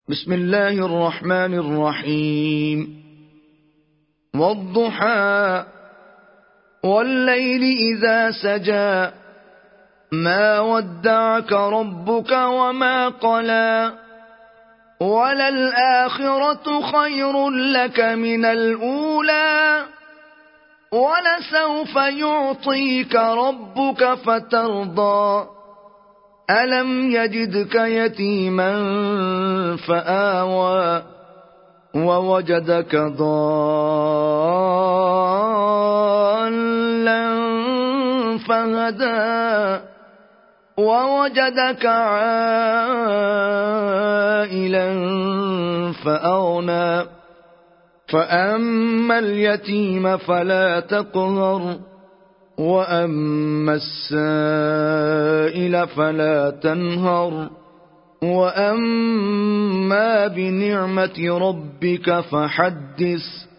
بسم الله الرحمن الرحيم. والضحى والليل إذا سجى ما ودعك ربك وما قلى وللآخرة خير لك من الأولى ولسوف يعطيك ربك فترضى ألم يجدك يتيما فآوى ووجدك ضالا فهدى ووجدك عائلا فأغنى فأما اليتيم فلا تقهر وأما السائل فلا تنهر وأما بنعمة ربك فحدث